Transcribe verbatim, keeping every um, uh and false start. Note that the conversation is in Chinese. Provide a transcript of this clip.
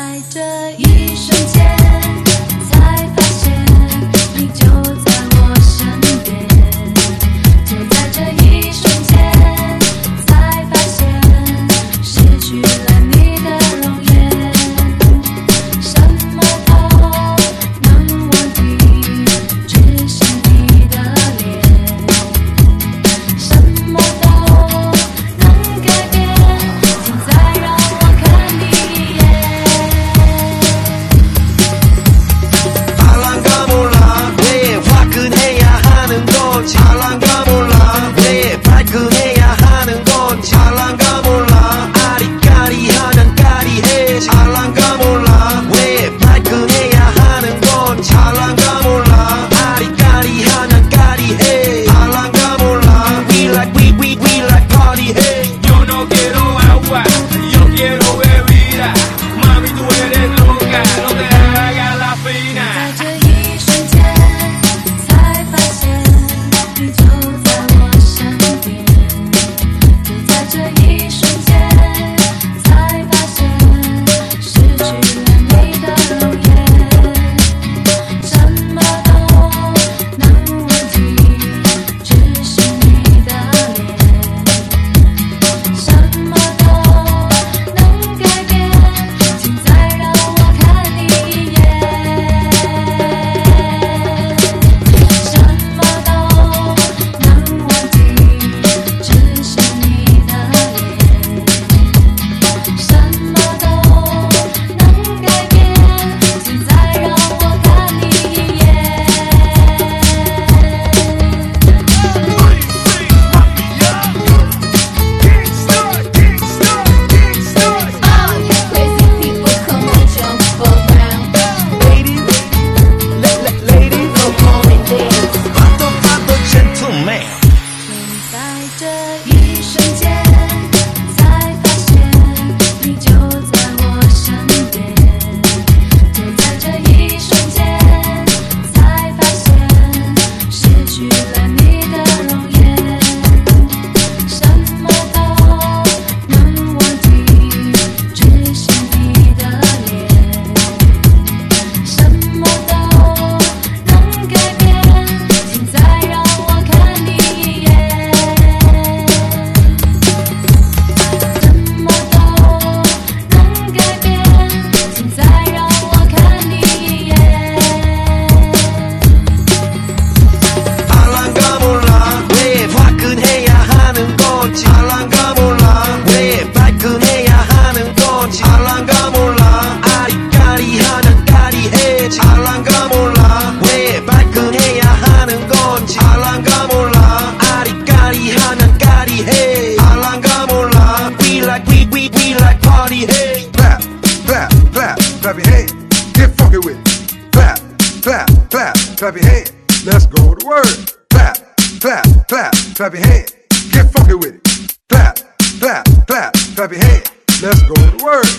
在这一瞬间，才发现你就在我身边。就在这一瞬间，才发现失去了你的容颜。什么都能忘记，只是你的脸。什么都能改变，请再让我看你一眼。 잘난가 몰라 왜 화끈해야 하는 건 잘난가 몰라 왜 발끈해야 하는 건 잘난가 몰라 아리까리하면 까리해 잘난가 몰라 왜 발끈해야 하는 건 잘난가 몰라 아리까리하면 까리해 잘난가 몰라 We like we we we like party hey Yo no quiero agua, yo quiero bebida. Mami, tú eres loca, no te hagas la fina. 在这一瞬间，才发现你就在我身边。就在这一瞬间，才发现失去了你的容颜。什么都能忘记，只是你的脸。什么都能改变，请再让我看你一眼。什么都能忘记，只是你的脸。什么都能改变，请再让我看你一眼。All you crazy people, come on, jump around. Ladies ladies Come on and dance. 파도 파도 gentleman 在这一瞬间，才发现你就在我身边。就在这一瞬间，才发现失去了你的容颜。什么都能忘记，只是你的脸。什么都能改变，请再让我看你一眼。什么都能改变，请再让我看你一眼。 잘난가 몰라 왜 화끈해야 하는 건 잘난가 몰라 왜 발끈해야 하는 건 잘난가 몰라 아리까리하면 까리해 잘난가 몰라 왜 발끈해야 하는 건 잘난가 몰라 아리까리하면 까리해 잘난가 몰라 We like we we we like party hey Clap, clap, clap, clap your hands. Get funky with it. Clap, clap, clap, clap your hands. Let's go to work. Clap, clap, clap, clap your hands. Get funky with it. Clap, clap, clap, clap your hands. Let's go to work.